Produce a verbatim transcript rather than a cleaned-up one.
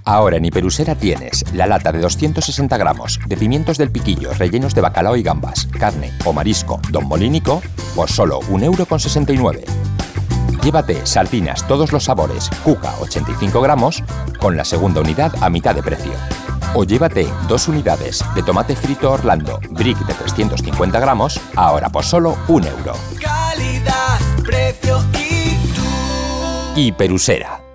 Ahora en Hiperusera tienes la lata de doscientos sesenta gramos de pimientos del piquillo rellenos de bacalao y gambas, carne o marisco Don Molínico por solo un euro con sesenta y nueve. Llévate sardinas todos los sabores Cuca ochenta y cinco gramos con la segunda unidad a mitad de precio. O llévate dos unidades de tomate frito Orlando Brick de trescientos cincuenta gramos ahora por solo un euro. Calidad, precio y tú. Hiperusera.